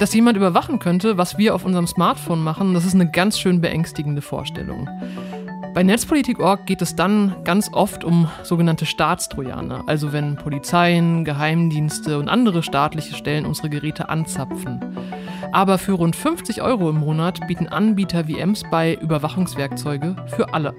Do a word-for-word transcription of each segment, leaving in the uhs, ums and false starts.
Dass jemand überwachen könnte, was wir auf unserem Smartphone machen, das ist eine ganz schön beängstigende Vorstellung. Bei Netzpolitik Punkt org geht es dann ganz oft um sogenannte Staatstrojaner, also wenn Polizeien, Geheimdienste und andere staatliche Stellen unsere Geräte anzapfen. Aber für rund fünfzig Euro im Monat bieten Anbieter wie mSpy Überwachungswerkzeuge für alle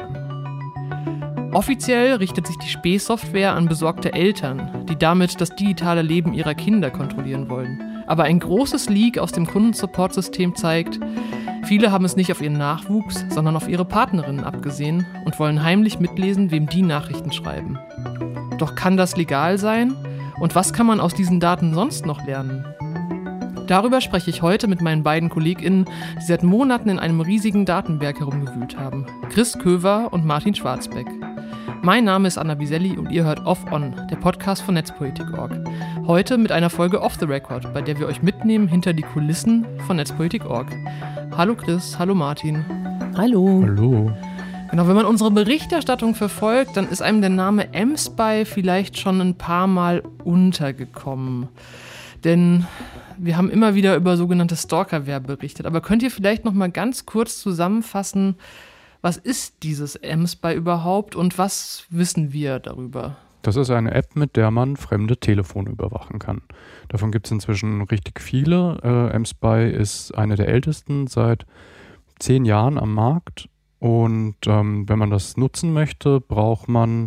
an. Offiziell richtet sich die Spähsoftware an besorgte Eltern, die damit das digitale Leben ihrer Kinder kontrollieren wollen. Aber ein großes Leak aus dem Kundensupport-System zeigt, viele haben es nicht auf ihren Nachwuchs, sondern auf ihre Partnerinnen abgesehen und wollen heimlich mitlesen, wem die Nachrichten schreiben. Doch kann das legal sein? Und was kann man aus diesen Daten sonst noch lernen? Darüber spreche ich heute mit meinen beiden KollegInnen, die seit Monaten in einem riesigen Datenberg herumgewühlt haben. Chris Köver und Martin Schwarzbeck. Mein Name ist Anna Biselli und ihr hört Off On, der Podcast von Netzpolitik Punkt org. Heute mit einer Folge Off the Record, bei der wir euch mitnehmen hinter die Kulissen von Netzpolitik Punkt org. Hallo Chris, hallo Martin. Hallo. Hallo. Genau, wenn man unsere Berichterstattung verfolgt, dann ist einem der Name mSpy vielleicht schon ein paar Mal untergekommen. Denn wir haben immer wieder über sogenannte Stalkerware berichtet. Aber könnt ihr vielleicht noch mal ganz kurz zusammenfassen, was ist dieses mSpy überhaupt und was wissen wir darüber? Das ist eine App, mit der man fremde Telefone überwachen kann. Davon gibt es inzwischen richtig viele. Äh, mSpy ist eine der ältesten, seit zehn Jahren am Markt. Und ähm, wenn man das nutzen möchte, braucht man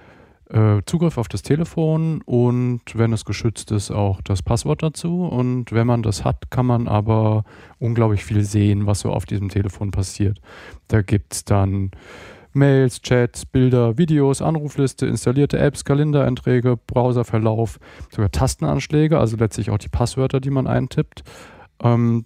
äh, Zugriff auf das Telefon und, wenn es geschützt ist, auch das Passwort dazu. Und wenn man das hat, kann man aber unglaublich viel sehen, was so auf diesem Telefon passiert. Da gibt es dann Mails, Chats, Bilder, Videos, Anrufliste, installierte Apps, Kalendereinträge, Browserverlauf, sogar Tastenanschläge, also letztlich auch die Passwörter, die man eintippt. Ähm,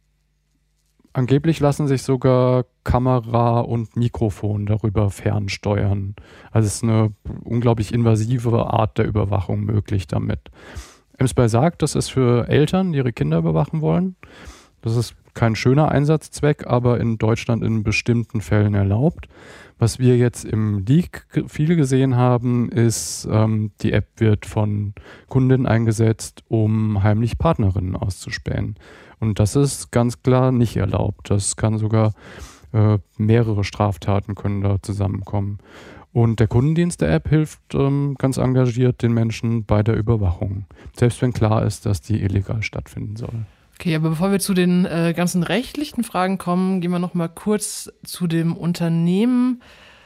angeblich lassen sich sogar Kamera und Mikrofon darüber fernsteuern. Also es ist eine unglaublich invasive Art der Überwachung möglich damit. mSpy sagt, das ist für Eltern, die ihre Kinder überwachen wollen. Das ist kein schöner Einsatzzweck, aber in Deutschland in bestimmten Fällen erlaubt. Was wir jetzt im Leak viel gesehen haben, ist, ähm, die App wird von Kundinnen eingesetzt, um heimlich Partnerinnen auszuspähen. Und das ist ganz klar nicht erlaubt. Das kann sogar, äh, mehrere Straftaten können da zusammenkommen. Und der Kundendienst der App hilft ähm, ganz engagiert den Menschen bei der Überwachung. Selbst wenn klar ist, dass die illegal stattfinden soll. Okay, aber bevor wir zu den äh, ganzen rechtlichen Fragen kommen, gehen wir noch mal kurz zu dem Unternehmen.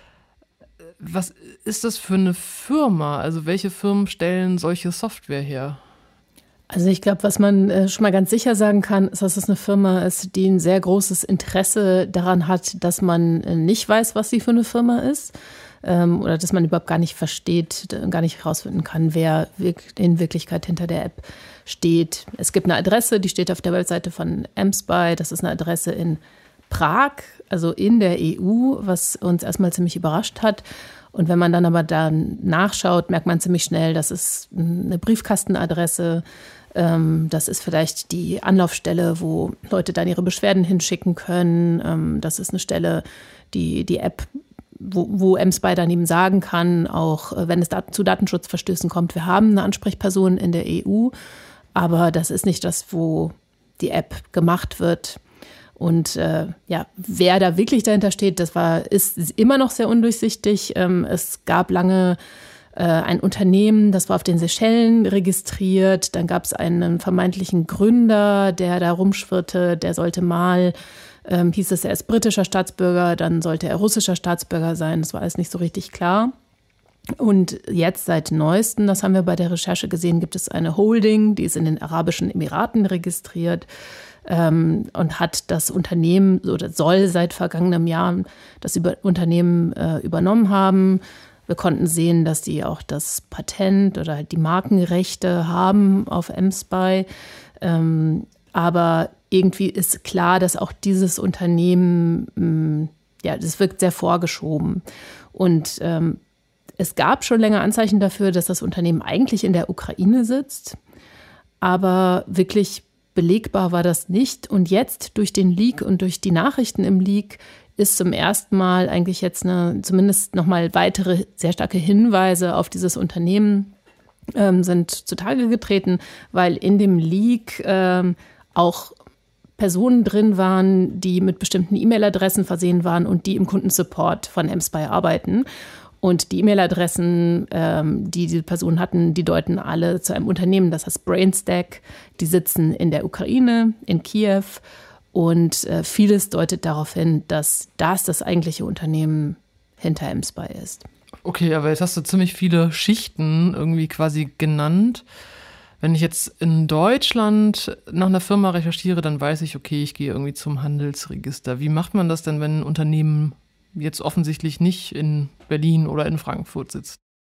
Was ist das für eine Firma? Also welche Firmen stellen solche Software her? Also ich glaube, was man äh, schon mal ganz sicher sagen kann, ist, dass es eine Firma ist, die ein sehr großes Interesse daran hat, dass man äh, nicht weiß, was sie für eine Firma ist. Ähm, oder dass man überhaupt gar nicht versteht, gar nicht herausfinden kann, wer in Wirklichkeit hinter der App steht. Es gibt eine Adresse, die steht auf der Webseite von mSpy. Das ist eine Adresse in Prag, also in der E U, was uns erstmal ziemlich überrascht hat. Und wenn man dann aber da nachschaut, merkt man ziemlich schnell, das ist eine Briefkastenadresse. Ähm, das ist vielleicht die Anlaufstelle, wo Leute dann ihre Beschwerden hinschicken können. Ähm, das ist eine Stelle, die die App Wo, wo mSpy dann eben sagen kann, auch wenn es dat- zu Datenschutzverstößen kommt, wir haben eine Ansprechperson in der E U, aber das ist nicht das, wo die App gemacht wird. Und äh, ja, wer da wirklich dahinter steht, das war, ist immer noch sehr undurchsichtig. Ähm, es gab lange äh, ein Unternehmen, das war auf den Seychellen registriert. Dann gab es einen vermeintlichen Gründer, der da rumschwirrte, der sollte mal Ähm, hieß es, er ist britischer Staatsbürger, dann sollte er russischer Staatsbürger sein. Das war alles nicht so richtig klar. Und jetzt seit Neuestem, das haben wir bei der Recherche gesehen, gibt es eine Holding, die ist in den Arabischen Emiraten registriert ähm, und hat das Unternehmen oder soll seit vergangenem Jahr das über, Unternehmen äh, übernommen haben. Wir konnten sehen, dass die auch das Patent oder die Markenrechte haben auf mSpy. Ähm, aber irgendwie ist klar, dass auch dieses Unternehmen, ja, das wirkt sehr vorgeschoben. Und ähm, es gab schon länger Anzeichen dafür, dass das Unternehmen eigentlich in der Ukraine sitzt. Aber wirklich belegbar war das nicht. Und jetzt durch den Leak und durch die Nachrichten im Leak ist zum ersten Mal eigentlich jetzt eine, zumindest nochmal weitere sehr starke Hinweise auf dieses Unternehmen ähm, sind zutage getreten, weil in dem Leak ähm, auch Personen drin waren, die mit bestimmten E-Mail-Adressen versehen waren und die im Kundensupport von mSpy arbeiten. Und die E-Mail-Adressen, ähm, die diese Personen hatten, die deuten alle zu einem Unternehmen, das heißt Brainstack. Die sitzen in der Ukraine, in Kiew. Und äh, vieles deutet darauf hin, dass das das eigentliche Unternehmen hinter mSpy ist. Okay, aber jetzt hast du ziemlich viele Schichten irgendwie quasi genannt. Wenn ich jetzt in Deutschland nach einer Firma recherchiere, dann weiß ich, okay, ich gehe irgendwie zum Handelsregister. Wie macht man das denn, wenn ein Unternehmen jetzt offensichtlich nicht in Berlin oder in Frankfurt sitzt?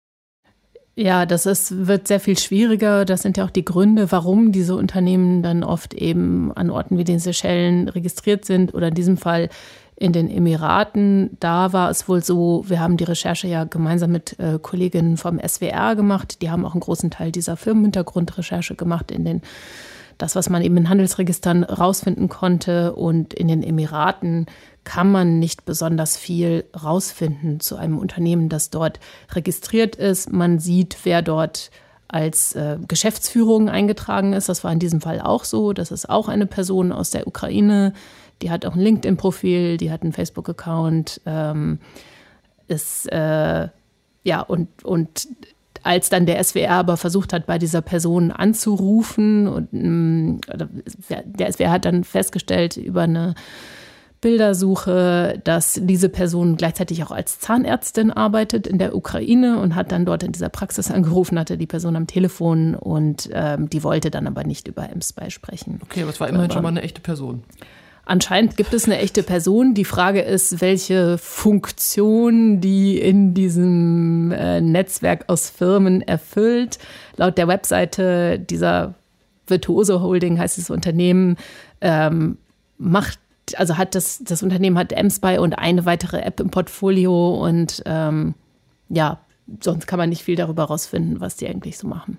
Ja, das ist, wird sehr viel schwieriger. Das sind ja auch die Gründe, warum diese Unternehmen dann oft eben an Orten wie den Seychellen registriert sind oder in diesem Fall in den Emiraten. Da war es wohl so, wir haben die Recherche ja gemeinsam mit äh, Kolleginnen vom S W R gemacht. Die haben auch einen großen Teil dieser Firmenhintergrundrecherche gemacht in den, das, was man eben in Handelsregistern rausfinden konnte. Und in den Emiraten kann man nicht besonders viel rausfinden zu einem Unternehmen, das dort registriert ist. Man sieht, wer dort als äh, Geschäftsführung eingetragen ist. Das war in diesem Fall auch so. Das ist auch eine Person aus der Ukraine. Die hat auch ein LinkedIn-Profil, die hat einen Facebook-Account. Ähm, ist, äh, ja, und, und als dann der S W R aber versucht hat, bei dieser Person anzurufen, und ähm, der S W R hat dann festgestellt über eine Bildersuche, dass diese Person gleichzeitig auch als Zahnärztin arbeitet in der Ukraine und hat dann dort in dieser Praxis angerufen, hatte die Person am Telefon und ähm, die wollte dann aber nicht über mSpy sprechen. Okay, aber es war immerhin aber schon mal eine echte Person. Anscheinend gibt es eine echte Person. Die Frage ist, welche Funktion die in diesem äh, Netzwerk aus Firmen erfüllt. Laut der Webseite dieser Virtuoso Holding, heißt das Unternehmen, ähm, macht, also hat das, das Unternehmen hat mSpy und eine weitere App im Portfolio und ähm, ja, sonst kann man nicht viel darüber rausfinden, was die eigentlich so machen.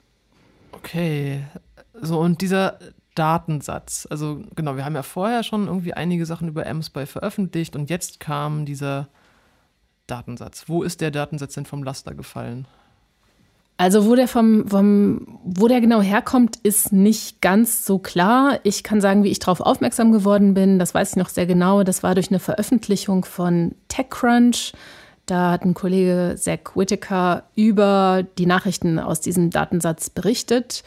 Okay, so und dieser Datensatz. Also genau, wir haben ja vorher schon irgendwie einige Sachen über mSpy veröffentlicht und jetzt kam dieser Datensatz. Wo ist der Datensatz denn vom Laster gefallen? Also wo der vom, vom, wo der genau herkommt, ist nicht ganz so klar. Ich kann sagen, wie ich darauf aufmerksam geworden bin. Das weiß ich noch sehr genau. Das war durch eine Veröffentlichung von TechCrunch. Da hat ein Kollege Zach Whittaker über die Nachrichten aus diesem Datensatz berichtet.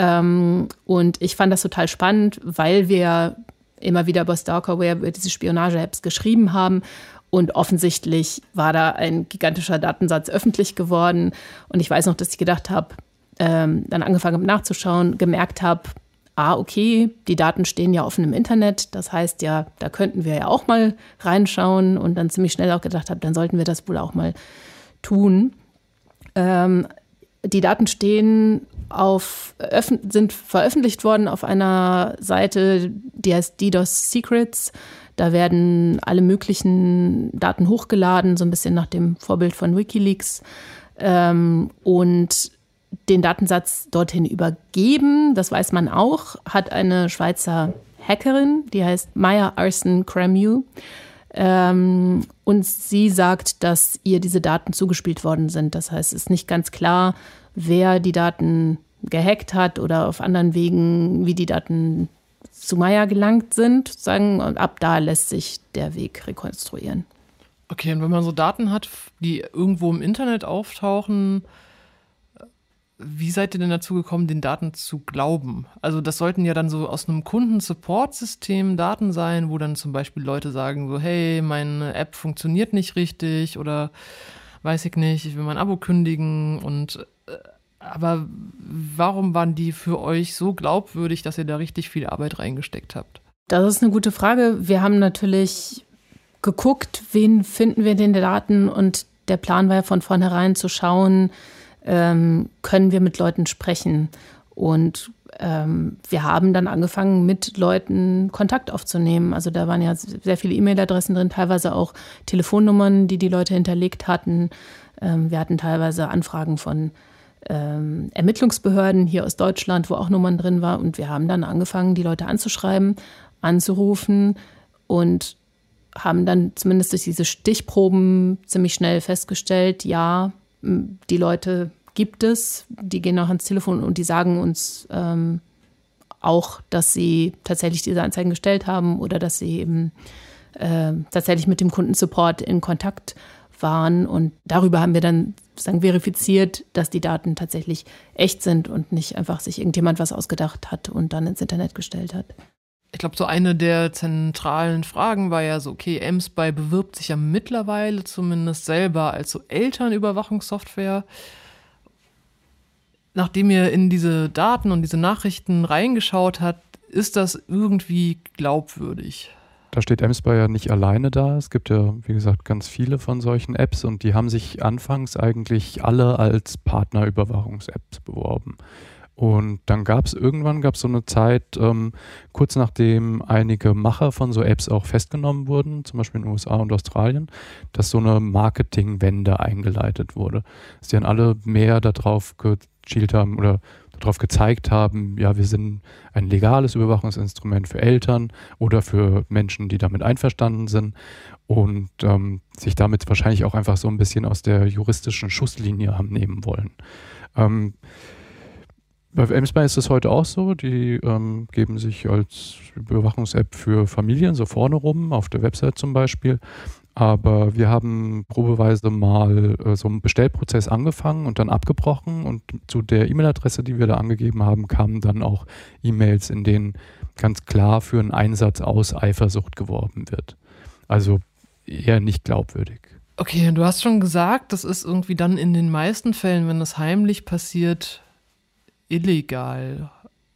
Und ich fand das total spannend, weil wir immer wieder über Stalkerware, über diese Spionage-Apps geschrieben haben. Und offensichtlich war da ein gigantischer Datensatz öffentlich geworden. Und ich weiß noch, dass ich gedacht habe, ähm, dann angefangen habe nachzuschauen, gemerkt habe, ah, okay, die Daten stehen ja offen im Internet. Das heißt ja, da könnten wir ja auch mal reinschauen. Und dann ziemlich schnell auch gedacht habe, dann sollten wir das wohl auch mal tun. Ähm, die Daten stehen auf, sind veröffentlicht worden auf einer Seite, die heißt DDoS Secrets. Da werden alle möglichen Daten hochgeladen, so ein bisschen nach dem Vorbild von WikiLeaks. Ähm, und den Datensatz dorthin übergeben, das weiß man auch, hat eine Schweizer Hackerin, die heißt Maya Arson Cramew. Ähm, und sie sagt, dass ihr diese Daten zugespielt worden sind. Das heißt, es ist nicht ganz klar, wer die Daten gehackt hat oder auf anderen Wegen, wie die Daten zu Maya gelangt sind, sagen, und ab da lässt sich der Weg rekonstruieren. Okay, und wenn man so Daten hat, die irgendwo im Internet auftauchen, wie seid ihr denn dazu gekommen, den Daten zu glauben? Also das sollten ja dann so aus einem Kundensupport-System Daten sein, wo dann zum Beispiel Leute sagen so, hey, meine App funktioniert nicht richtig oder weiß ich nicht, ich will mein Abo kündigen und äh, aber warum waren die für euch so glaubwürdig, dass ihr da richtig viel Arbeit reingesteckt habt? Das ist eine gute Frage. Wir haben natürlich geguckt, wen finden wir in den Daten und der Plan war ja von vornherein zu schauen, ähm, können wir mit Leuten sprechen. Und ähm, wir haben dann angefangen, mit Leuten Kontakt aufzunehmen. Also da waren ja sehr viele E-Mail-Adressen drin, teilweise auch Telefonnummern, die die Leute hinterlegt hatten. Ähm, wir hatten teilweise Anfragen von Ähm, Ermittlungsbehörden hier aus Deutschland, wo auch Nummern drin waren. Und wir haben dann angefangen, die Leute anzuschreiben, anzurufen und haben dann zumindest durch diese Stichproben ziemlich schnell festgestellt, ja, die Leute gibt es, die gehen auch ans Telefon und die sagen uns ähm, auch, dass sie tatsächlich diese Anzeigen gestellt haben oder dass sie eben äh, tatsächlich mit dem Kundensupport in Kontakt waren. Und darüber haben wir dann sozusagen verifiziert, dass die Daten tatsächlich echt sind und nicht einfach sich irgendjemand was ausgedacht hat und dann ins Internet gestellt hat. Ich glaube, so eine der zentralen Fragen war ja so, okay, mSpy bewirbt sich ja mittlerweile zumindest selber als so Elternüberwachungssoftware. Nachdem ihr in diese Daten und diese Nachrichten reingeschaut habt, ist das irgendwie glaubwürdig? Da steht mSpy ja nicht alleine da. Es gibt ja, wie gesagt, ganz viele von solchen Apps und die haben sich anfangs eigentlich alle als Partnerüberwachungs-Apps beworben. Und dann gab es irgendwann gab es so eine Zeit, ähm, kurz nachdem einige Macher von so Apps auch festgenommen wurden, zum Beispiel in den U S A und Australien, dass so eine Marketingwende eingeleitet wurde. Dass die dann alle mehr darauf gezielt haben oder darauf gezeigt haben, ja, wir sind ein legales Überwachungsinstrument für Eltern oder für Menschen, die damit einverstanden sind und ähm, sich damit wahrscheinlich auch einfach so ein bisschen aus der juristischen Schusslinie haben nehmen wollen. Ähm, Bei mSpy ist es heute auch so, die ähm, geben sich als Überwachungs-App für Familien so vorne rum, auf der Website zum Beispiel. Aber wir haben probeweise mal äh, so einen Bestellprozess angefangen und dann abgebrochen und zu der E-Mail-Adresse, die wir da angegeben haben, kamen dann auch E-Mails, in denen ganz klar für einen Einsatz aus Eifersucht geworben wird. Also eher nicht glaubwürdig. Okay, du hast schon gesagt, das ist irgendwie dann in den meisten Fällen, wenn das heimlich passiert, illegal.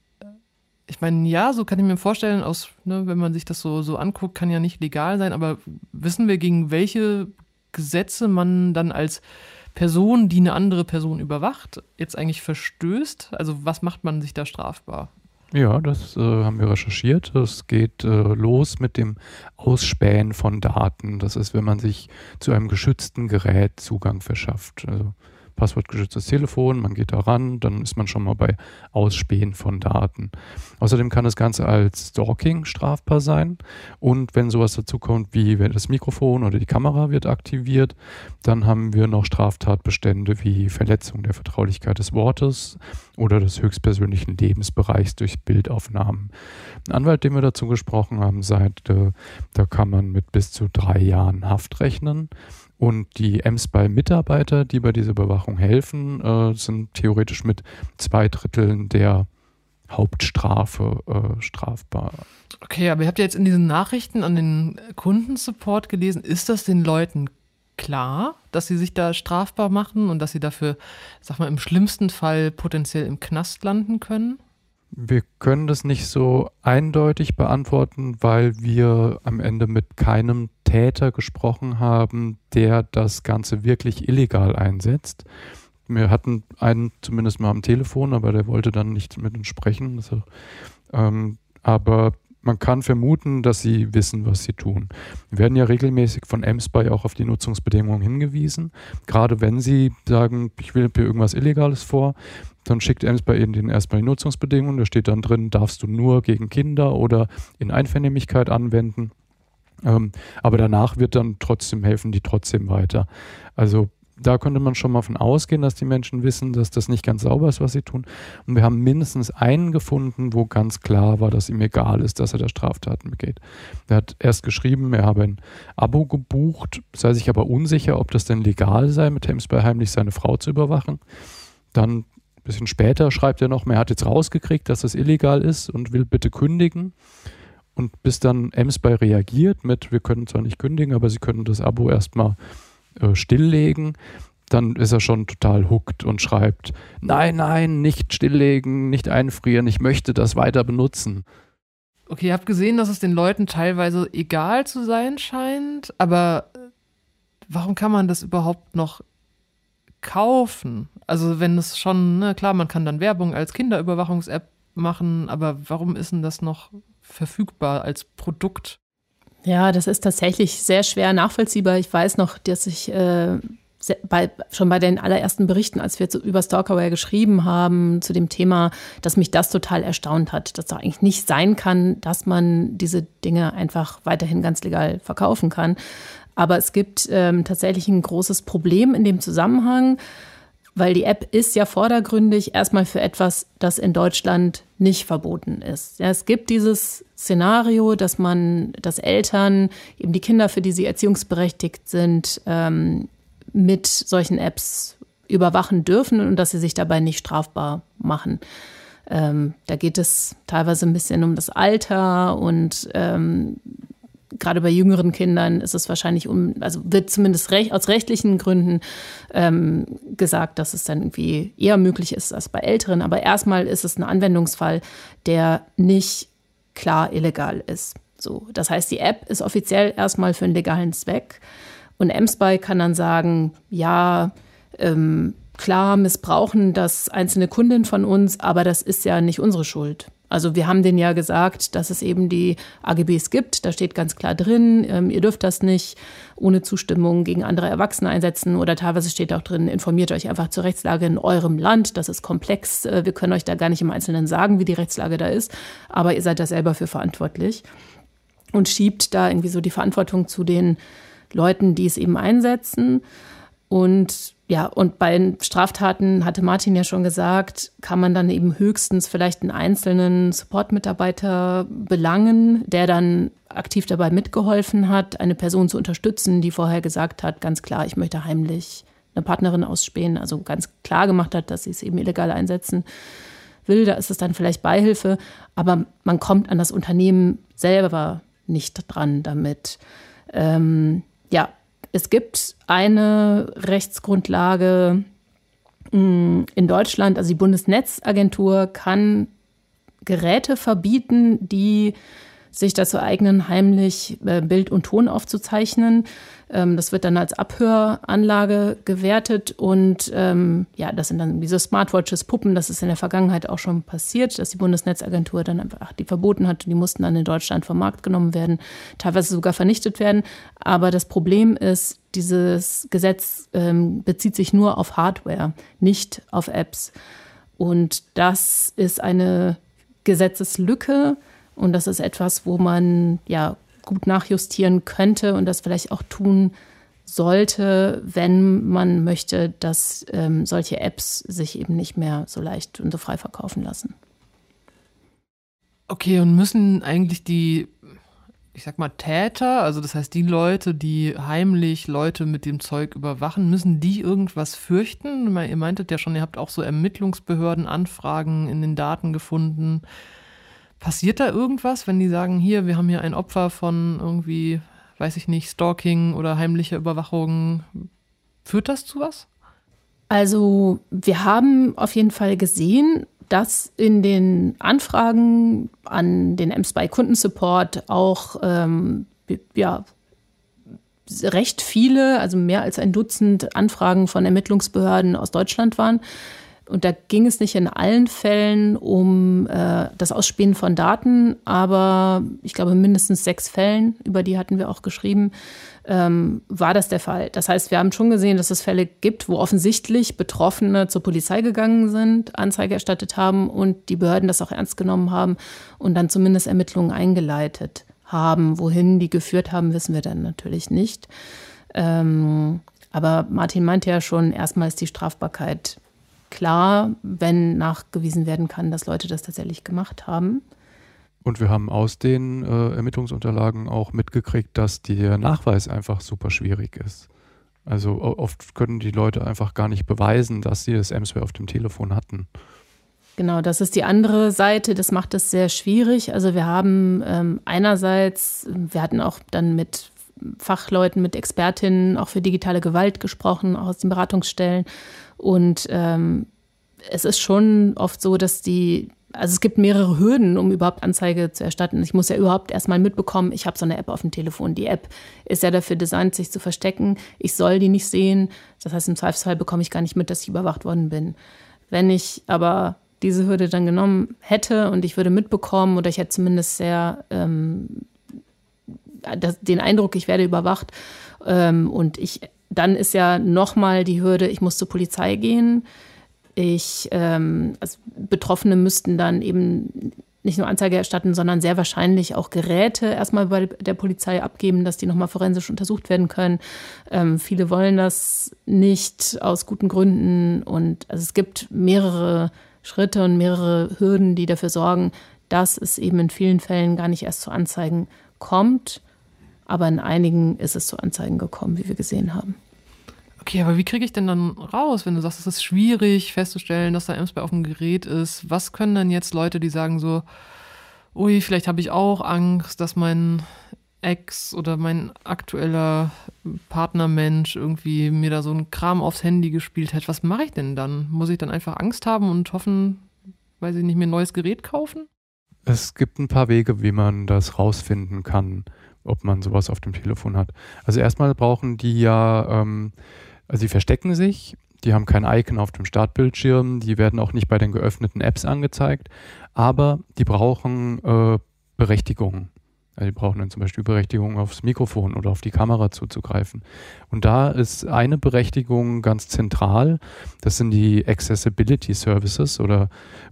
Ich meine, ja, so kann ich mir vorstellen, aus, ne, wenn man sich das so, so anguckt, kann ja nicht legal sein, aber wissen wir, gegen welche Gesetze man dann als Person, die eine andere Person überwacht, jetzt eigentlich verstößt? Also was macht man sich da strafbar? Ja, das äh, haben wir recherchiert. Es geht äh, los mit dem Ausspähen von Daten. Das ist, wenn man sich zu einem geschützten Gerät Zugang verschafft. Also passwortgeschütztes Telefon, man geht da ran, dann ist man schon mal bei Ausspähen von Daten. Außerdem kann das Ganze als Stalking strafbar sein und wenn sowas dazu kommt wie wenn das Mikrofon oder die Kamera wird aktiviert, dann haben wir noch Straftatbestände wie Verletzung der Vertraulichkeit des Wortes oder des höchstpersönlichen Lebensbereichs durch Bildaufnahmen. Ein Anwalt, den wir dazu gesprochen haben, sagte, da kann man mit bis zu drei Jahren Haft rechnen. Und die mSpy-Mitarbeiter, die bei dieser Überwachung helfen, äh, sind theoretisch mit zwei Dritteln der Hauptstrafe äh, strafbar. Okay, aber ihr habt ja jetzt in diesen Nachrichten an den Kundensupport gelesen, ist das den Leuten klar, dass sie sich da strafbar machen und dass sie dafür, sag mal, im schlimmsten Fall potenziell im Knast landen können? Wir können das nicht so eindeutig beantworten, weil wir am Ende mit keinem Täter gesprochen haben, der das Ganze wirklich illegal einsetzt. Wir hatten einen zumindest mal am Telefon, aber der wollte dann nicht mit uns sprechen. Also, ähm, aber man kann vermuten, dass sie wissen, was sie tun. Wir werden ja regelmäßig von mSpy auch auf die Nutzungsbedingungen hingewiesen. Gerade wenn sie sagen, ich will hier irgendwas Illegales vor, dann schickt mSpy ihnen den erstmal die Nutzungsbedingungen. Da steht dann drin, darfst du nur gegen Kinder oder in Einvernehmlichkeit anwenden. Ähm, aber danach wird dann trotzdem, helfen die trotzdem weiter. Also da könnte man schon mal von ausgehen, dass die Menschen wissen, dass das nicht ganz sauber ist, was sie tun. Und wir haben mindestens einen gefunden, wo ganz klar war, dass ihm egal ist, dass er da Straftaten begeht. Er hat erst geschrieben, er habe ein Abo gebucht, sei sich aber unsicher, ob das denn legal sei, mit mSpy heimlich seine Frau zu überwachen. Dann ein bisschen später schreibt er noch, er hat jetzt rausgekriegt, dass das illegal ist und will bitte kündigen. Und bis dann mSpy reagiert mit, wir können zwar nicht kündigen, aber Sie können das Abo erstmal äh, stilllegen, dann ist er schon total hooked und schreibt, nein, nein, nicht stilllegen, nicht einfrieren, ich möchte das weiter benutzen. Okay, ihr habt gesehen, dass es den Leuten teilweise egal zu sein scheint, aber warum kann man das überhaupt noch kaufen? Also wenn es schon, ne, klar, man kann dann Werbung als Kinderüberwachungs-App machen, aber warum ist denn das noch verfügbar als Produkt? Ja, das ist tatsächlich sehr schwer nachvollziehbar. Ich weiß noch, dass ich äh, bei, schon bei den allerersten Berichten, als wir zu, über Stalkerware geschrieben haben, zu dem Thema, dass mich das total erstaunt hat, dass es eigentlich nicht sein kann, dass man diese Dinge einfach weiterhin ganz legal verkaufen kann. Aber es gibt ähm, tatsächlich ein großes Problem in dem Zusammenhang. weil die App ist ja vordergründig erstmal für etwas, das in Deutschland nicht verboten ist. Ja, es gibt dieses Szenario, dass man, dass Eltern eben die Kinder, für die sie erziehungsberechtigt sind, ähm, mit solchen Apps überwachen dürfen und dass sie sich dabei nicht strafbar machen. Ähm, da geht es teilweise ein bisschen um das Alter und ähm, gerade bei jüngeren Kindern ist es wahrscheinlich um, also wird zumindest recht, aus rechtlichen Gründen ähm, gesagt, dass es dann irgendwie eher möglich ist als bei Älteren. Aber erstmal ist es ein Anwendungsfall, der nicht klar illegal ist. So, das heißt, die App ist offiziell erstmal für einen legalen Zweck und mSpy kann dann sagen, ja, ähm, klar missbrauchen das einzelne Kunden von uns, aber das ist ja nicht unsere Schuld. Also wir haben denen ja gesagt, dass es eben die A G Bs gibt. Da steht ganz klar drin, ähm, ihr dürft das nicht ohne Zustimmung gegen andere Erwachsene einsetzen. Oder teilweise steht auch drin, informiert euch einfach zur Rechtslage in eurem Land. Das ist komplex. Äh, wir können euch da gar nicht im Einzelnen sagen, wie die Rechtslage da ist. Aber ihr seid da selber für verantwortlich. Und schiebt da irgendwie so die Verantwortung zu den Leuten, die es eben einsetzen. Und ja, und bei Straftaten, hatte Martin ja schon gesagt, kann man dann eben höchstens vielleicht einen einzelnen Support-Mitarbeiter belangen, der dann aktiv dabei mitgeholfen hat, eine Person zu unterstützen, die vorher gesagt hat, ganz klar, ich möchte heimlich eine Partnerin ausspähen, also ganz klar gemacht hat, dass sie es eben illegal einsetzen will. Da ist es dann vielleicht Beihilfe, aber man kommt an das Unternehmen selber nicht dran damit. Ähm, ja, Es gibt eine Rechtsgrundlage in Deutschland, also die Bundesnetzagentur kann Geräte verbieten, die sich dazu eignen, heimlich Bild und Ton aufzuzeichnen. Das wird dann als Abhöranlage gewertet und ähm, ja, das sind dann diese Smartwatches, Puppen. Das ist in der Vergangenheit auch schon passiert, dass die Bundesnetzagentur dann einfach die verboten hat und die mussten dann in Deutschland vom Markt genommen werden, teilweise sogar vernichtet werden. Aber das Problem ist, dieses Gesetz ähm, bezieht sich nur auf Hardware, nicht auf Apps. Und das ist eine Gesetzeslücke und das ist etwas, wo man ja gut nachjustieren könnte und das vielleicht auch tun sollte, wenn man möchte, dass ähm, solche Apps sich eben nicht mehr so leicht und so frei verkaufen lassen. Okay, und müssen eigentlich die, ich sag mal, Täter, also das heißt die Leute, die heimlich Leute mit dem Zeug überwachen, müssen die irgendwas fürchten? Ihr meintet ja schon, ihr habt auch so Ermittlungsbehörden Anfragen in den Daten gefunden. Passiert da irgendwas, wenn die sagen, hier, wir haben hier ein Opfer von irgendwie, weiß ich nicht, Stalking oder heimlicher Überwachung? Führt das zu was? Also wir haben auf jeden Fall gesehen, dass in den Anfragen an den mSpy-Kundensupport auch ähm, ja, recht viele, also mehr als ein Dutzend Anfragen von Ermittlungsbehörden aus Deutschland waren. Und da ging es nicht in allen Fällen um äh, das Ausspähen von Daten, aber ich glaube, in mindestens sechs Fällen, über die hatten wir auch geschrieben, ähm, war das der Fall. Das heißt, wir haben schon gesehen, dass es Fälle gibt, wo offensichtlich Betroffene zur Polizei gegangen sind, Anzeige erstattet haben und die Behörden das auch ernst genommen haben und dann zumindest Ermittlungen eingeleitet haben. Wohin die geführt haben, wissen wir dann natürlich nicht. Ähm, aber Martin meinte ja schon, erstmal ist die Strafbarkeit klar, wenn nachgewiesen werden kann, dass Leute das tatsächlich gemacht haben. Und wir haben aus den äh, Ermittlungsunterlagen auch mitgekriegt, dass der Nachweis einfach super schwierig ist. Also oft können die Leute einfach gar nicht beweisen, dass sie das mSpy auf dem Telefon hatten. Genau, das ist die andere Seite. Das macht es sehr schwierig. Also wir haben ähm, einerseits, wir hatten auch dann mit Fachleuten, mit Expertinnen auch für digitale Gewalt gesprochen, auch aus den Beratungsstellen. Und ähm, es ist schon oft so, dass die, also es gibt mehrere Hürden, um überhaupt Anzeige zu erstatten. Ich muss ja überhaupt erstmal mitbekommen, ich habe so eine App auf dem Telefon. Die App ist ja dafür designt, sich zu verstecken. Ich soll die nicht sehen. Das heißt, im Zweifelsfall bekomme ich gar nicht mit, dass ich überwacht worden bin. Wenn ich aber diese Hürde dann genommen hätte und ich würde mitbekommen oder ich hätte zumindest sehr ähm, das, den Eindruck, ich werde überwacht ähm, und ich dann ist ja nochmal die Hürde, ich muss zur Polizei gehen. Ich, ähm, also Betroffene müssten dann eben nicht nur Anzeige erstatten, sondern sehr wahrscheinlich auch Geräte erstmal bei der Polizei abgeben, dass die nochmal forensisch untersucht werden können. Ähm, viele wollen das nicht aus guten Gründen. Und also es gibt mehrere Schritte und mehrere Hürden, die dafür sorgen, dass es eben in vielen Fällen gar nicht erst zu Anzeigen kommt. Aber in einigen ist es zu Anzeigen gekommen, wie wir gesehen haben. Okay, aber wie kriege ich denn dann raus, wenn du sagst, es ist schwierig festzustellen, dass da M S P I auf dem Gerät ist? Was können dann jetzt Leute, die sagen so, ui, vielleicht habe ich auch Angst, dass mein Ex oder mein aktueller Partnermensch irgendwie mir da so einen Kram aufs Handy gespielt hat. Was mache ich denn dann? Muss ich dann einfach Angst haben und hoffen, weiß ich nicht, mir ein neues Gerät kaufen? Es gibt ein paar Wege, wie man das rausfinden kann, ob man sowas auf dem Telefon hat. Also erstmal brauchen die ja, ähm, also sie verstecken sich, die haben kein Icon auf dem Startbildschirm, die werden auch nicht bei den geöffneten Apps angezeigt, aber die brauchen äh, Berechtigungen. Also die brauchen dann zum Beispiel Berechtigung aufs Mikrofon oder auf die Kamera zuzugreifen. Und da ist eine Berechtigung ganz zentral, das sind die Accessibility Services oder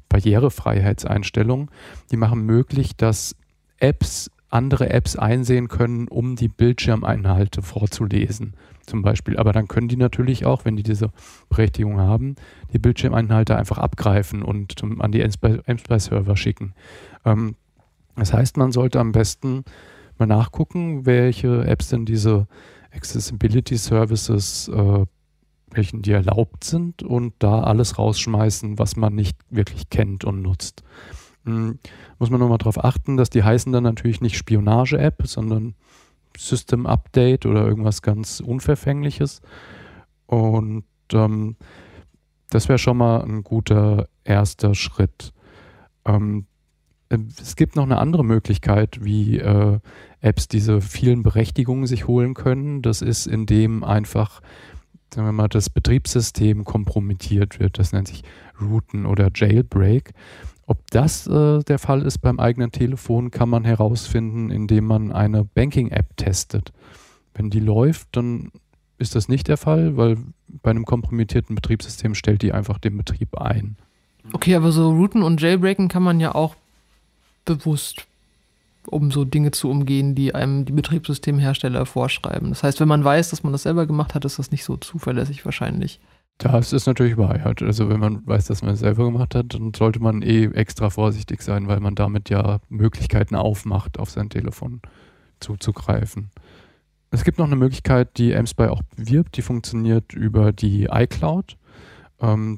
Barrierefreiheitseinstellungen. Die machen möglich, dass Apps andere Apps einsehen können, um die Bildschirminhalte vorzulesen, zum Beispiel. Aber dann können die natürlich auch, wenn die diese Berechtigung haben, die Bildschirminhalte einfach abgreifen und zum, an die M S P I-Server schicken. Ähm, das heißt, man sollte am besten mal nachgucken, welche Apps denn diese Accessibility Services, äh, welchen die erlaubt sind und da alles rausschmeißen, was man nicht wirklich kennt und nutzt. Hm, muss man nochmal darauf achten, dass die heißen dann natürlich nicht Spionage-App, sondern System Update oder irgendwas ganz Unverfängliches. Und ähm, das wäre schon mal ein guter erster Schritt. Ähm, es gibt noch eine andere Möglichkeit, wie äh, Apps diese vielen Berechtigungen sich holen können. Das ist, indem einfach, sagen wir mal, das Betriebssystem kompromittiert wird. Das nennt sich Rooten oder Jailbreak. Ob das äh, der Fall ist beim eigenen Telefon, kann man herausfinden, indem man eine Banking-App testet. Wenn die läuft, dann ist das nicht der Fall, weil bei einem kompromittierten Betriebssystem stellt die einfach den Betrieb ein. Okay, aber so Rooten und Jailbreaken kann man ja auch bewusst, um so Dinge zu umgehen, die einem die Betriebssystemhersteller vorschreiben. Das heißt, wenn man weiß, dass man das selber gemacht hat, ist das nicht so zuverlässig wahrscheinlich. Das ist natürlich Wahrheit. Also wenn man weiß, dass man es selber gemacht hat, dann sollte man eh extra vorsichtig sein, weil man damit ja Möglichkeiten aufmacht, auf sein Telefon zuzugreifen. Es gibt noch eine Möglichkeit, die M S P I auch bewirbt, die funktioniert über die iCloud. Ähm,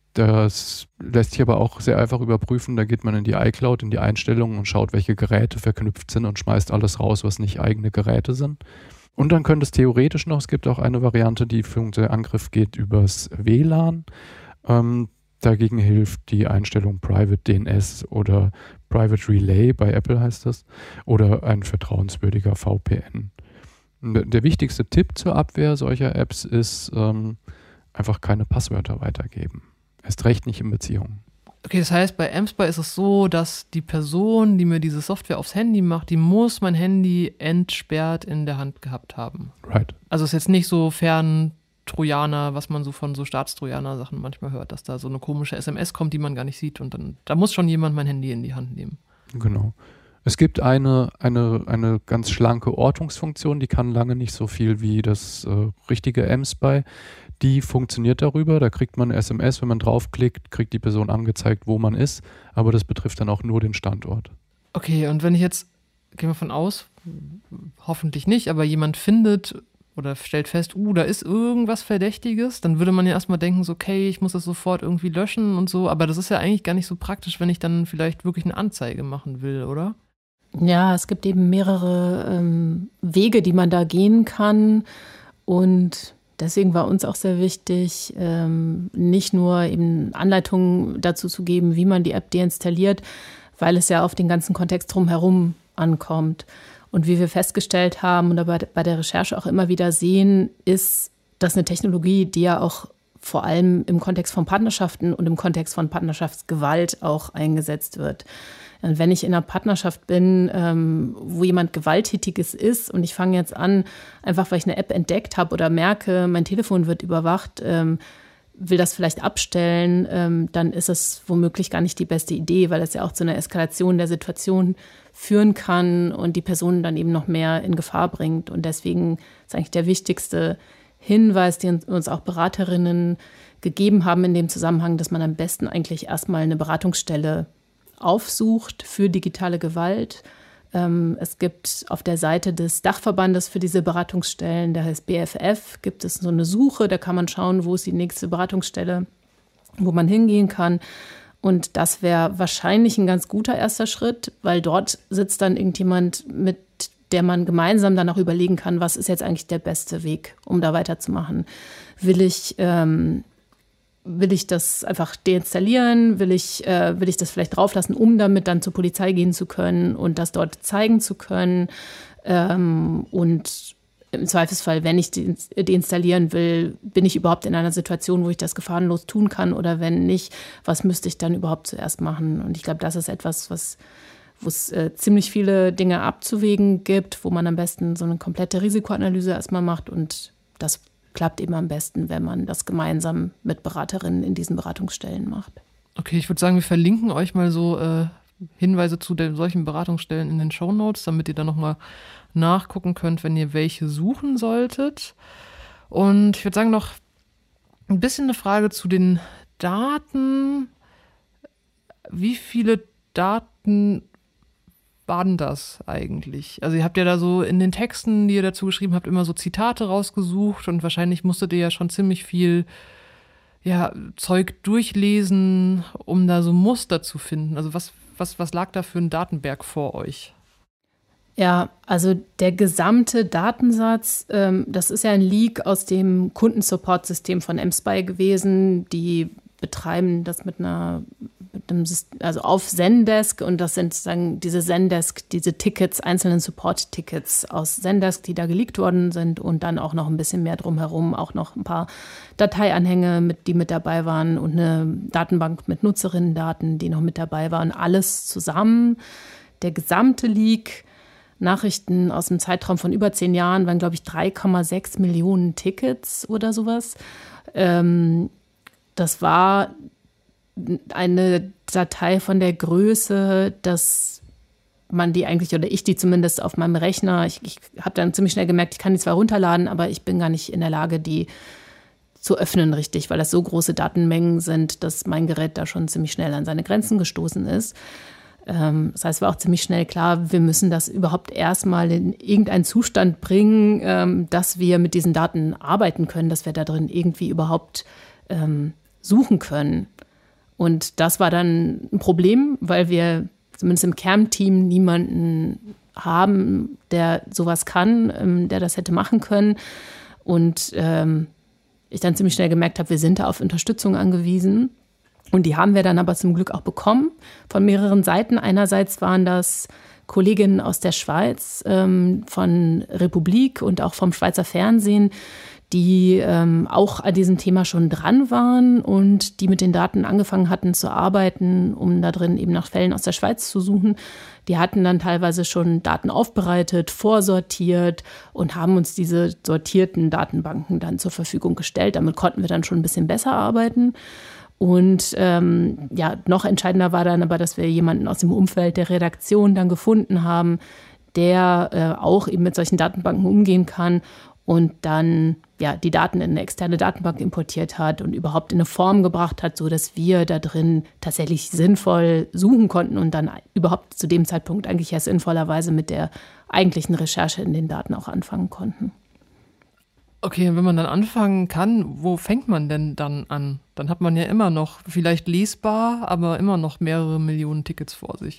das lässt sich aber auch sehr einfach überprüfen. Da geht man in die iCloud, in die Einstellungen und schaut, welche Geräte verknüpft sind und schmeißt alles raus, was nicht eigene Geräte sind. Und dann könnte es theoretisch noch, es gibt auch eine Variante, die für den Angriff geht übers W L A N. Ähm, dagegen hilft die Einstellung Private D N S oder Private Relay, bei Apple heißt das, oder ein vertrauenswürdiger V P N. Der wichtigste Tipp zur Abwehr solcher Apps ist ähm, einfach keine Passwörter weitergeben. Erst recht nicht in Beziehungen. Okay, das heißt, bei M S P I ist es so, dass die Person, die mir diese Software aufs Handy macht, die muss mein Handy entsperrt in der Hand gehabt haben. Right. Also es ist jetzt nicht so Fern-Trojaner, was man so von so Staatstrojaner-Sachen manchmal hört, dass da so eine komische S M S kommt, die man gar nicht sieht und dann, da muss schon jemand mein Handy in die Hand nehmen. Genau. Es gibt eine, eine, eine ganz schlanke Ortungsfunktion, die kann lange nicht so viel wie das äh, richtige M S P I. Die funktioniert darüber, da kriegt man S M S, wenn man draufklickt, kriegt die Person angezeigt, wo man ist, aber das betrifft dann auch nur den Standort. Okay, und wenn ich jetzt, gehen wir von aus, hoffentlich nicht, aber jemand findet oder stellt fest, uh, da ist irgendwas Verdächtiges, dann würde man ja erstmal denken, so, okay, ich muss das sofort irgendwie löschen und so, aber das ist ja eigentlich gar nicht so praktisch, wenn ich dann vielleicht wirklich eine Anzeige machen will, oder? Ja, es gibt eben mehrere ähm, Wege, die man da gehen kann und deswegen war uns auch sehr wichtig, ähm, nicht nur eben Anleitungen dazu zu geben, wie man die App deinstalliert, weil es ja auf den ganzen Kontext drumherum ankommt. Und wie wir festgestellt haben und aber bei der Recherche auch immer wieder sehen, ist das eine Technologie, die ja auch vor allem im Kontext von Partnerschaften und im Kontext von Partnerschaftsgewalt auch eingesetzt wird. Und wenn ich in einer Partnerschaft bin, ähm, wo jemand Gewalttätiges ist und ich fange jetzt an, einfach weil ich eine App entdeckt habe oder merke, mein Telefon wird überwacht, ähm, will das vielleicht abstellen, ähm, dann ist es womöglich gar nicht die beste Idee, weil es ja auch zu einer Eskalation der Situation führen kann und die Person dann eben noch mehr in Gefahr bringt. Und deswegen ist eigentlich der wichtigste Hinweis, den uns auch Beraterinnen gegeben haben in dem Zusammenhang, dass man am besten eigentlich erstmal eine Beratungsstelle aufsucht für digitale Gewalt. Ähm, es gibt auf der Seite des Dachverbandes für diese Beratungsstellen, der heißt B F F, gibt es so eine Suche, da kann man schauen, wo ist die nächste Beratungsstelle, wo man hingehen kann. Und das wäre wahrscheinlich ein ganz guter erster Schritt, weil dort sitzt dann irgendjemand, mit der man gemeinsam dann auch überlegen kann, was ist jetzt eigentlich der beste Weg, um da weiterzumachen. Will ich, ähm, will ich das einfach deinstallieren? Will ich, äh, will ich das vielleicht drauflassen, um damit dann zur Polizei gehen zu können und das dort zeigen zu können? Ähm, und im Zweifelsfall, wenn ich deinstallieren will, bin ich überhaupt in einer Situation, wo ich das gefahrenlos tun kann, oder wenn nicht, was müsste ich dann überhaupt zuerst machen? Und ich glaube, das ist etwas, was wo es äh, ziemlich viele Dinge abzuwägen gibt, wo man am besten so eine komplette Risikoanalyse erstmal macht, und das klappt eben am besten, wenn man das gemeinsam mit Beraterinnen in diesen Beratungsstellen macht. Okay, ich würde sagen, wir verlinken euch mal so äh, Hinweise zu den, solchen Beratungsstellen in den Shownotes, damit ihr da nochmal nachgucken könnt, wenn ihr welche suchen solltet. Und ich würde sagen, noch ein bisschen eine Frage zu den Daten. Wie viele Daten waren das eigentlich? Also ihr habt ja da so in den Texten, die ihr dazu geschrieben habt, immer so Zitate rausgesucht, und wahrscheinlich musstet ihr ja schon ziemlich viel ja, Zeug durchlesen, um da so Muster zu finden. Also was, was, was lag da für ein Datenberg vor euch? Ja, also der gesamte Datensatz, ähm, das ist ja ein Leak aus dem Kundensupport-System von mSpy gewesen. Die betreiben das mit einer, mit einem System, also auf Zendesk, und das sind sozusagen diese Zendesk, diese Tickets, einzelnen Support-Tickets aus Zendesk, die da geleakt worden sind, und dann auch noch ein bisschen mehr drumherum, auch noch ein paar Dateianhänge, mit, die mit dabei waren, und eine Datenbank mit Nutzerinnendaten, die noch mit dabei waren. Alles zusammen. Der gesamte Leak, Nachrichten aus dem Zeitraum von über zehn Jahren, waren, glaube ich, drei Komma sechs Millionen Tickets oder sowas. Ähm, das war eine Datei von der Größe, dass man die eigentlich, oder ich die zumindest auf meinem Rechner, ich, ich habe dann ziemlich schnell gemerkt, ich kann die zwar runterladen, aber ich bin gar nicht in der Lage, die zu öffnen richtig, weil das so große Datenmengen sind, dass mein Gerät da schon ziemlich schnell an seine Grenzen gestoßen ist. Ähm, das heißt, es war auch ziemlich schnell klar, wir müssen das überhaupt erstmal in irgendeinen Zustand bringen, ähm, dass wir mit diesen Daten arbeiten können, dass wir da drin irgendwie überhaupt ähm, suchen können. Und das war dann ein Problem, weil wir zumindest im Kernteam niemanden haben, der sowas kann, ähm, der das hätte machen können. Und ähm, ich dann ziemlich schnell gemerkt habe, wir sind da auf Unterstützung angewiesen. Und die haben wir dann aber zum Glück auch bekommen von mehreren Seiten. Einerseits waren das Kolleginnen aus der Schweiz, ähm, von Republik und auch vom Schweizer Fernsehen, die ähm, auch an diesem Thema schon dran waren und die mit den Daten angefangen hatten zu arbeiten, um da drin eben nach Fällen aus der Schweiz zu suchen. Die hatten dann teilweise schon Daten aufbereitet, vorsortiert und haben uns diese sortierten Datenbanken dann zur Verfügung gestellt. Damit konnten wir dann schon ein bisschen besser arbeiten. Und ähm, ja, noch entscheidender war dann aber, dass wir jemanden aus dem Umfeld der Redaktion dann gefunden haben, der äh, auch eben mit solchen Datenbanken umgehen kann und dann ja die Daten in eine externe Datenbank importiert hat und überhaupt in eine Form gebracht hat, so dass wir da drin tatsächlich sinnvoll suchen konnten und dann überhaupt zu dem Zeitpunkt eigentlich erst sinnvollerweise mit der eigentlichen Recherche in den Daten auch anfangen konnten. Okay, und wenn man dann anfangen kann, wo fängt man denn dann an? Dann hat man ja immer noch, vielleicht lesbar, aber immer noch mehrere Millionen Tickets vor sich.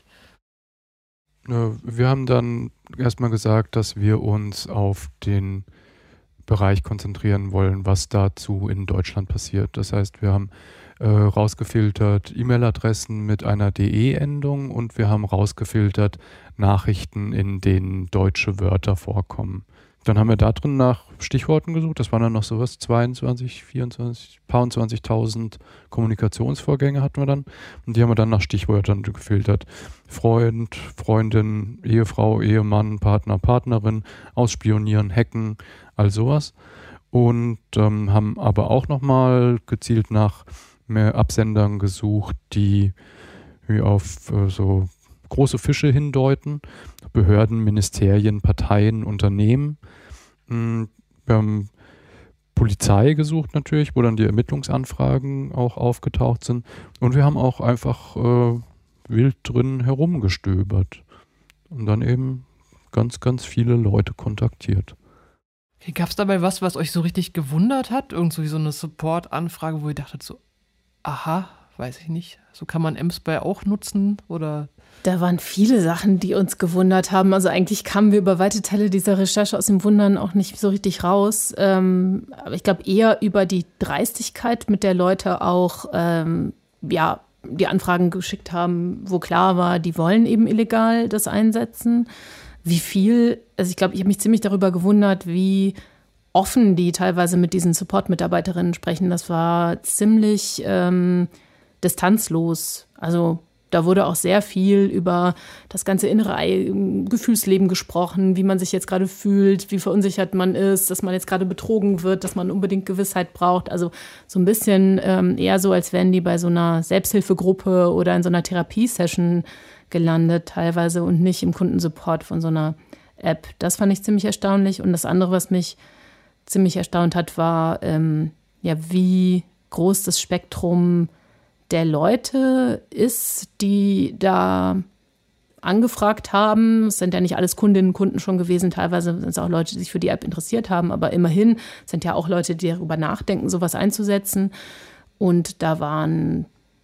Wir haben dann erstmal gesagt, dass wir uns auf den Bereich konzentrieren wollen, was dazu in Deutschland passiert. Das heißt, wir haben äh, rausgefiltert E-Mail-Adressen mit einer D E-Endung und wir haben rausgefiltert Nachrichten, in denen deutsche Wörter vorkommen. Dann haben wir da drin nach Stichworten gesucht. Das waren dann noch sowas, zweiundzwanzig, vierundzwanzig, zwanzigtausend Kommunikationsvorgänge hatten wir dann. Und die haben wir dann nach Stichwörtern gefiltert. Freund, Freundin, Ehefrau, Ehemann, Partner, Partnerin, Ausspionieren, Hacken, all sowas. und ähm, haben aber auch nochmal gezielt nach mehr Absendern gesucht, die wie auf äh, so große Fische hindeuten. Behörden, Ministerien, Parteien, Unternehmen. Wir haben Polizei gesucht natürlich, wo dann die Ermittlungsanfragen auch aufgetaucht sind. Und wir haben auch einfach äh, wild drin herumgestöbert und dann eben ganz, ganz viele Leute kontaktiert. Okay, gab es dabei was, was euch so richtig gewundert hat? Irgend so wie so eine Support-Anfrage, wo ihr dachtet so, aha, weiß ich nicht, so kann man mSpy auch nutzen oder... Da waren viele Sachen, die uns gewundert haben. Also eigentlich kamen wir über weite Teile dieser Recherche aus dem Wundern auch nicht so richtig raus. Ähm, aber ich glaube eher über die Dreistigkeit, mit der Leute auch ähm, ja, die Anfragen geschickt haben, wo klar war, die wollen eben illegal das einsetzen. Wie viel, also ich glaube, ich habe mich ziemlich darüber gewundert, wie offen die teilweise mit diesen Support-Mitarbeiterinnen sprechen. Das war ziemlich ähm, distanzlos. Also da wurde auch sehr viel über das ganze innere Gefühlsleben gesprochen, wie man sich jetzt gerade fühlt, wie verunsichert man ist, dass man jetzt gerade betrogen wird, dass man unbedingt Gewissheit braucht. Also so ein bisschen ähm, eher so, als wären die bei so einer Selbsthilfegruppe oder in so einer Therapiesession gelandet teilweise und nicht im Kundensupport von so einer App. Das fand ich ziemlich erstaunlich. Und das andere, was mich ziemlich erstaunt hat, war, ähm, ja, wie groß das Spektrum der Leute ist, die da angefragt haben. Es sind ja nicht alles Kundinnen und Kunden schon gewesen, teilweise sind es auch Leute, die sich für die App interessiert haben, aber immerhin sind ja auch Leute, die darüber nachdenken, sowas einzusetzen. Und da waren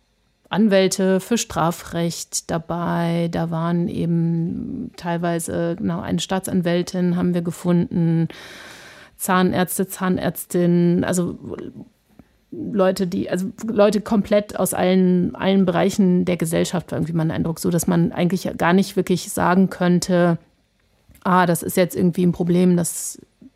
Anwälte für Strafrecht dabei, da waren eben teilweise, genau, eine Staatsanwältin haben wir gefunden, Zahnärzte, Zahnärztinnen, also Leute, die, also Leute komplett aus allen, allen Bereichen der Gesellschaft, war irgendwie mein Eindruck, so dass man eigentlich gar nicht wirklich sagen könnte, ah, das ist jetzt irgendwie ein Problem, das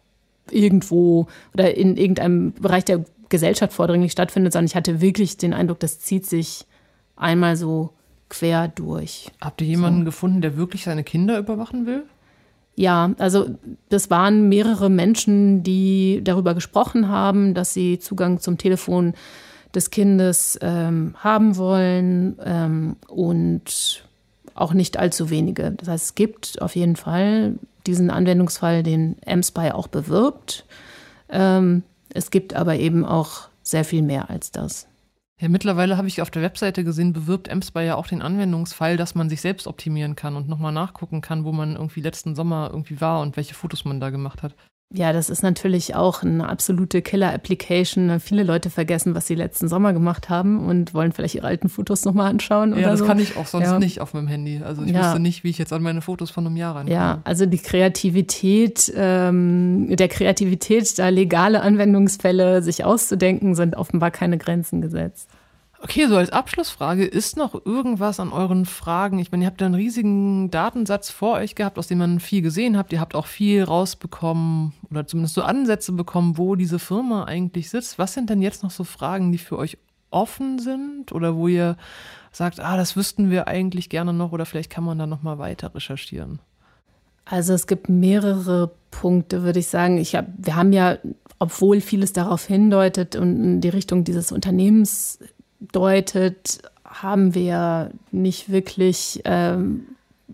irgendwo oder in irgendeinem Bereich der Gesellschaft vordringlich stattfindet, sondern ich hatte wirklich den Eindruck, das zieht sich einmal so quer durch. Habt ihr jemanden so gefunden, der wirklich seine Kinder überwachen will? Ja, also das waren mehrere Menschen, die darüber gesprochen haben, dass sie Zugang zum Telefon des Kindes ähm, haben wollen ähm, und auch nicht allzu wenige. Das heißt, es gibt auf jeden Fall diesen Anwendungsfall, den mSpy auch bewirbt. Ähm, es gibt aber eben auch sehr viel mehr als das. Ja, mittlerweile habe ich auf der Webseite gesehen, bewirbt mSpy ja auch den Anwendungsfall, dass man sich selbst optimieren kann und nochmal nachgucken kann, wo man irgendwie letzten Sommer irgendwie war und welche Fotos man da gemacht hat. Ja, das ist natürlich auch eine absolute Killer-Application. Viele Leute vergessen, was sie letzten Sommer gemacht haben und wollen vielleicht ihre alten Fotos nochmal anschauen. Ja, oder das so. kann ich auch sonst ja. nicht auf meinem Handy. Also ich ja. wüsste nicht, wie ich jetzt an meine Fotos von einem Jahr rankomme. Ja, also die Kreativität, ähm, der Kreativität, da legale Anwendungsfälle sich auszudenken, sind offenbar keine Grenzen gesetzt. Okay, so als Abschlussfrage, ist noch irgendwas an euren Fragen? Ich meine, ihr habt da einen riesigen Datensatz vor euch gehabt, aus dem man viel gesehen habt. Ihr habt auch viel rausbekommen oder zumindest so Ansätze bekommen, wo diese Firma eigentlich sitzt. Was sind denn jetzt noch so Fragen, die für euch offen sind oder wo ihr sagt, ah, das wüssten wir eigentlich gerne noch oder vielleicht kann man da noch mal weiter recherchieren? Also es gibt mehrere Punkte, würde ich sagen. Ich hab, wir haben ja, obwohl vieles darauf hindeutet und in die Richtung dieses Unternehmens deutet, haben wir nicht wirklich ähm,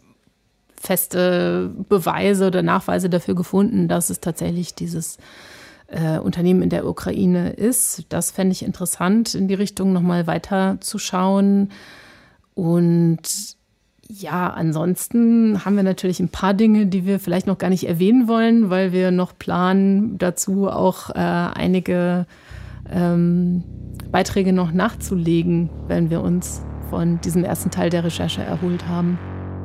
feste Beweise oder Nachweise dafür gefunden, dass es tatsächlich dieses äh, Unternehmen in der Ukraine ist. Das fände ich interessant, in die Richtung nochmal weiter zu schauen. Und ja, ansonsten haben wir natürlich ein paar Dinge, die wir vielleicht noch gar nicht erwähnen wollen, weil wir noch planen, dazu auch äh, einige ähm, Beiträge noch nachzulegen, wenn wir uns von diesem ersten Teil der Recherche erholt haben.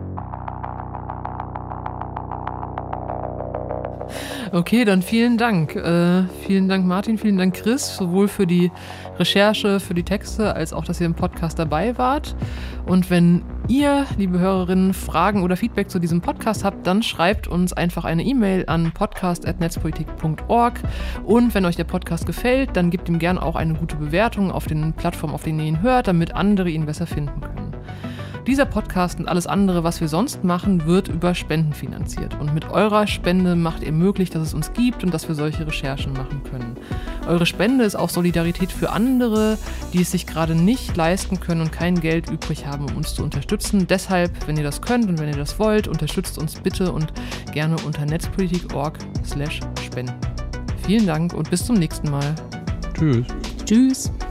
Okay, dann vielen Dank. Äh, vielen Dank, Martin, vielen Dank, Chris, sowohl für die Recherche, für die Texte, als auch, dass ihr im Podcast dabei wart. Und wenn ihr, liebe Hörerinnen, Fragen oder Feedback zu diesem Podcast habt, dann schreibt uns einfach eine E-Mail an podcast at netzpolitik punkt org. Und wenn euch der Podcast gefällt, dann gebt ihm gerne auch eine gute Bewertung auf den Plattformen, auf denen ihr ihn hört, damit andere ihn besser finden können. Dieser Podcast und alles andere, was wir sonst machen, wird über Spenden finanziert. Und mit eurer Spende macht ihr möglich, dass es uns gibt und dass wir solche Recherchen machen können. Eure Spende ist auch Solidarität für andere, die es sich gerade nicht leisten können und kein Geld übrig haben, um uns zu unterstützen. Deshalb, wenn ihr das könnt und wenn ihr das wollt, unterstützt uns bitte und gerne unter netzpolitik punkt org slash spenden. Vielen Dank und bis zum nächsten Mal. Tschüss. Tschüss.